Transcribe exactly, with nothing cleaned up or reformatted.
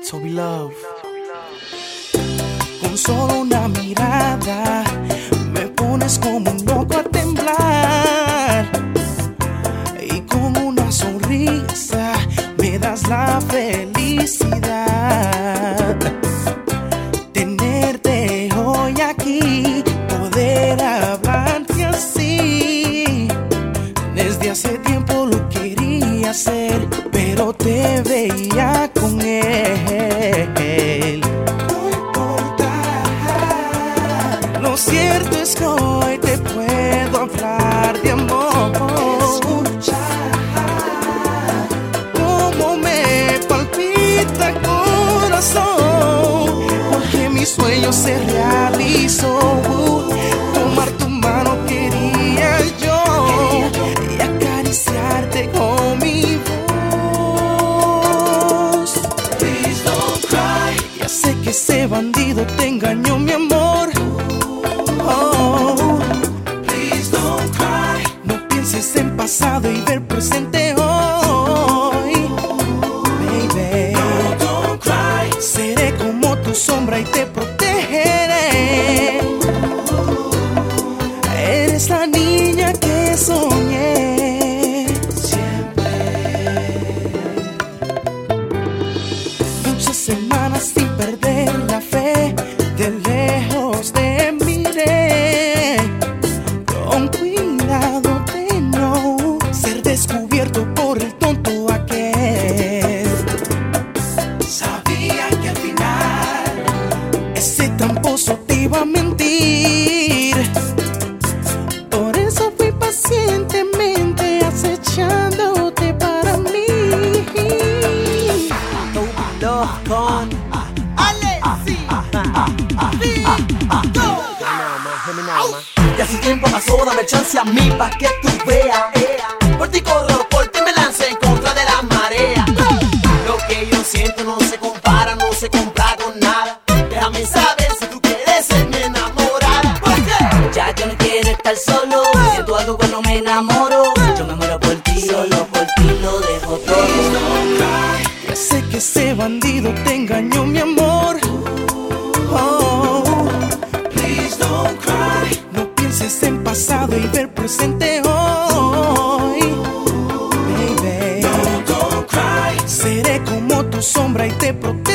Toby Love. Con solo una mirada me pones como un loco a temblar, y con una sonrisa me das la felicidad. Tenerte hoy aquí, poder hablarte así, desde hace tiempo lo quería hacer, pero te veía con él. No importa, lo cierto es que hoy te puedo hablar de amor. Escuchar cómo me palpita el corazón, porque mi sueño se realizó. Tomar tu mano quería yo y acariciarte con mi voz. Please don't cry. Ya sé que ese bandido te engañó, mi amor. Oh, please don't cry. No pienses en pasado y ver presente hoy, baby. No, don't cry. Seré como tu sombra y te protegeré. Eres la niña que soñé siempre. Muchas semanas sin perder la fe, de lejos te miré, con cuidado de no ser descubierto por el tonto aquel. Sabía que al final ese tramposo te iba a mentir, por eso fui pacientemente acechándote para mí. Toby Love con Alexi. Ya su tiempo pasó, dame chance a mí pa' que tú veas. Por ti corro, por ti me lancé en contra de la marea. Lo que yo siento no se compara, no se compra con nada. Déjame saber si tú quieres ser mi enamorada. ¿Por qué? Ya yo no quiero estar solo, siento algo cuando me enamoro. Yo me muero por ti, solo por ti lo dejo todo. Ya sé que ese bandido te engañó, mi amor. Oh, please don't cry. No pienses en pasado y ver presente hoy, baby. No, don't cry. Seré como tu sombra y te protegeré.